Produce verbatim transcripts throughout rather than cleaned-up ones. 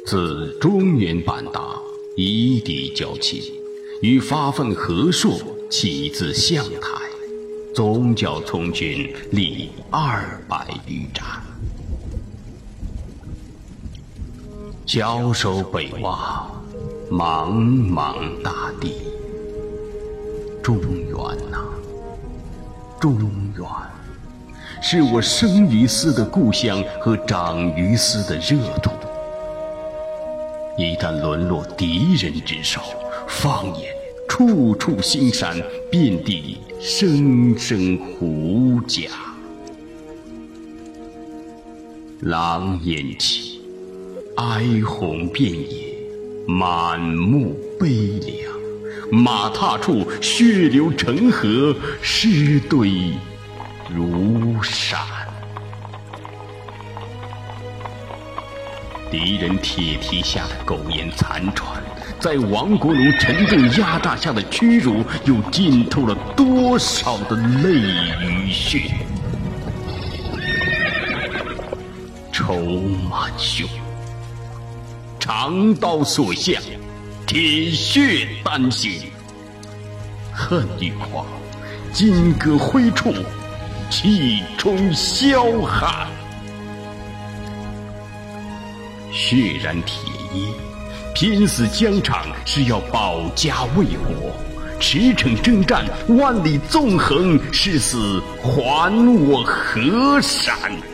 自中原半岛夷狄交侵，与发愤和硕起自象台，总教从军历二百余战，交手北望，茫茫大地。中原呐、啊，中原，是我生于斯的故乡和长于斯的热土。一旦沦落敌人之手，放眼处处腥膻，遍地声声胡笳。狼烟起，哀鸿遍野，满目悲凉。马踏处，血流成河，尸堆如山。敌人铁蹄下的苟延残喘，在亡国奴沉重压榨下的屈辱，又浸透了多少的泪与血。愁满胸，长刀所向，铁血丹心。恨欲狂，金戈挥处，气冲霄汉。血染铁衣，拼死疆场，是要保家卫国；驰骋征战，万里纵横，是死还我河山。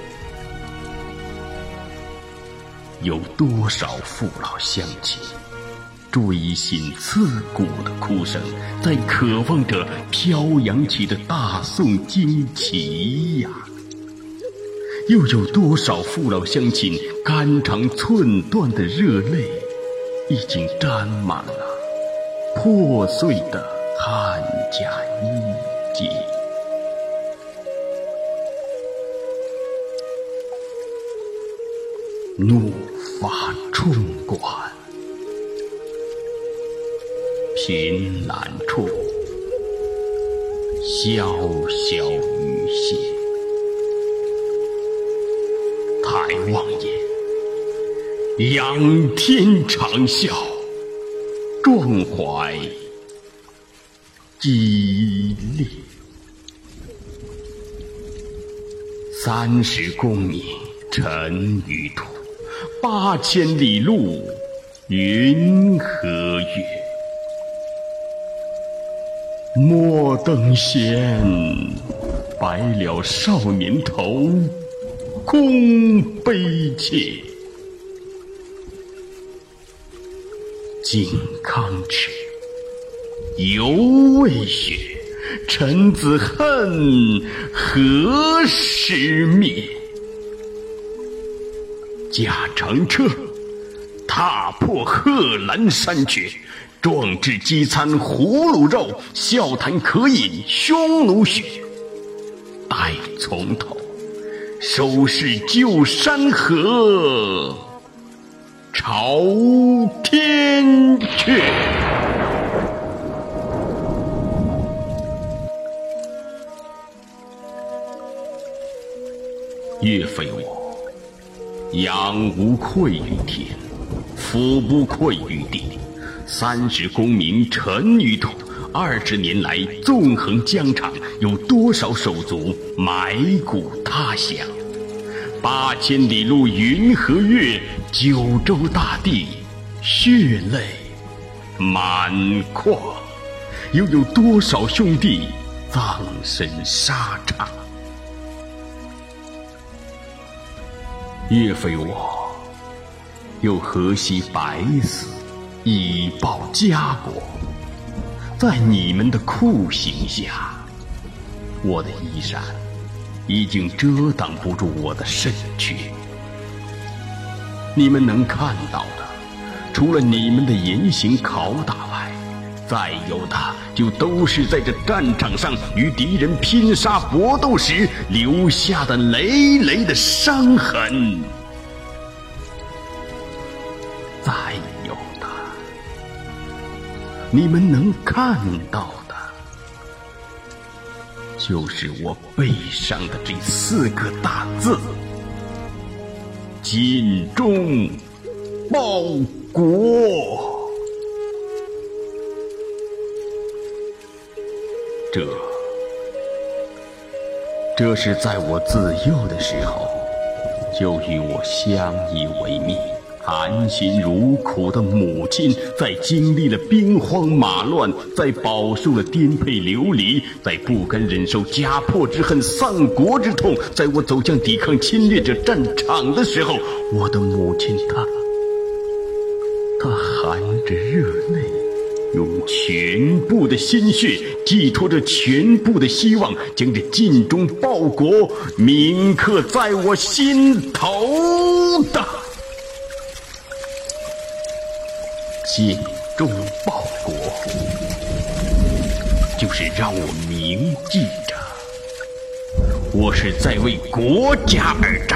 有多少父老乡亲，锥心刺骨的哭声，在渴望着飘扬起的大宋旌旗呀！又有多少父老乡亲肝肠寸断的热泪，已经沾满了破碎的汉家衣襟。怒发冲冠，凭栏处，潇潇雨歇。抬望眼，仰天长啸，壮怀激烈。三十功名尘与土，八千里路云和月。莫等闲，白了少年头，空悲切。靖康耻，犹未雪，臣子恨，何时灭？驾长车，踏破贺兰山缺，壮志饥餐胡虏肉，笑谈渴饮匈奴血。待从头，收拾旧山河，朝天阙。岳飞我，仰无愧于天，俯不愧于地。三十功名尘与土，二十年来纵横疆场，有多少手足埋骨他乡？八千里路云和月，九州大地血泪满眶，又有多少兄弟葬身沙场？岳飞我，又何惜白死，以报家国？在你们的酷刑下，我的衣衫已经遮挡不住我的身躯。你们能看到的，除了你们的严刑拷打外，再有的就都是在这战场上与敌人拼杀搏斗时留下的累累的伤痕。再有的，你们能看到的，就是我背上的这四个大字：尽忠报国。这，这是在我自幼的时候，就与我相依为命、含辛茹苦的母亲，在经历了兵荒马乱，在饱受了颠沛流离，在不甘忍受家破之恨、丧国之痛，在我走向抵抗侵略者战场的时候，我的母亲她，她含着热泪，用全部的心血，寄托着全部的希望，将这尽忠报国铭刻在我心头的。尽忠报国，就是让我铭记着，我是在为国家而战。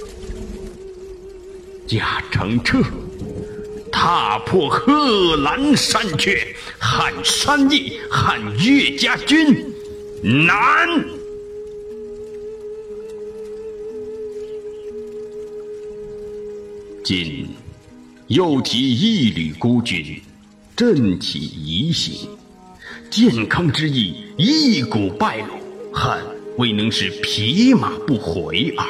驾乘车，踏破贺兰山缺，撼山易，撼岳家军难。今又提一旅孤军，振起疑心，健康之意一股败露，恨未能使匹马不回耳。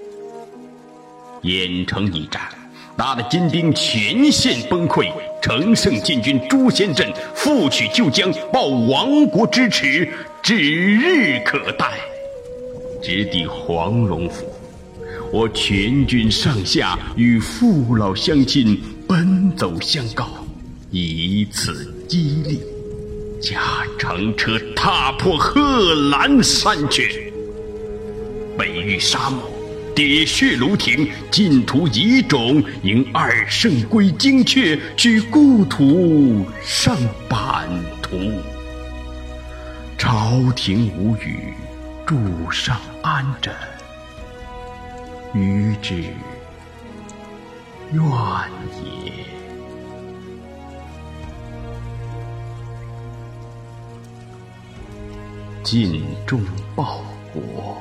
郾城一战，打得金兵全线崩溃，乘胜进军朱仙镇，复取旧疆，报亡国之耻，指日可待。直抵黄龙府，我全军上下与父老乡亲奔走相告，以此激励，驾乘车踏破贺兰山缺，北域沙漠，喋血卢亭，尽图遗种，迎二圣归精阙，举故土上版图。朝廷无语，柱上安枕，余之愿也。尽忠报国，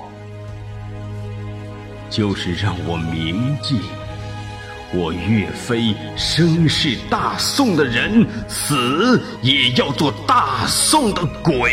就是让我铭记，我岳飞生是大宋的人，死也要做大宋的鬼。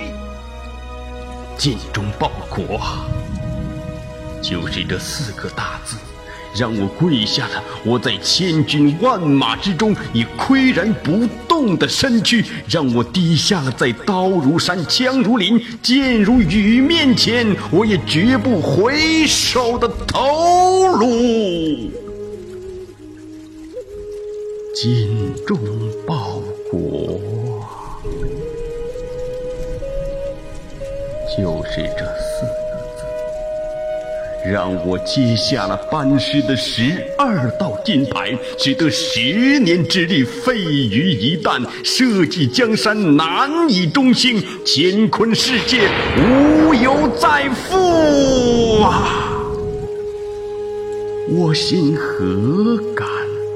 尽忠报国，就是这四个大字，让我跪下了我在千军万马之中也岿然不动的身躯，让我低下了在刀如山、枪如林、剑如雨面前我也绝不回首的头颅。尽忠报国，就是这四个字，让我接下了班师的十二道金牌，使得十年之力废于一旦，社稷江山难以中兴，乾坤世界无有再复啊！我心何感？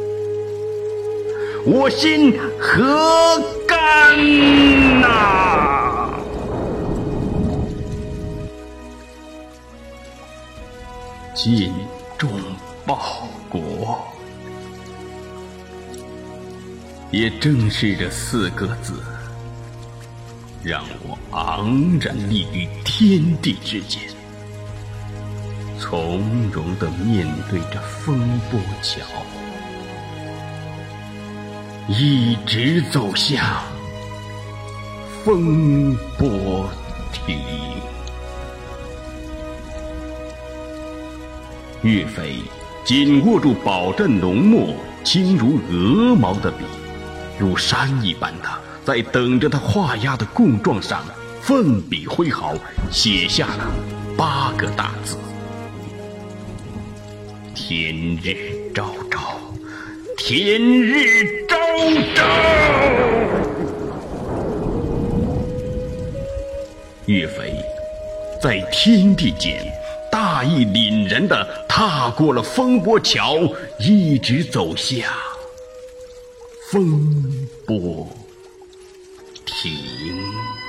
我心何干呐！尽忠报国，也正是这四个字，让我昂然立于天地之间，从容地面对着风波桥，一直走向风波亭。岳飞紧握住宝镇浓墨轻如鹅毛的笔，如山一般的在等着他画押的供状上奋笔挥毫，写下了八个大字：天日昭昭，天日昭昭。岳飞在天地间大义凛然地踏过了风波桥，一直走向风波亭。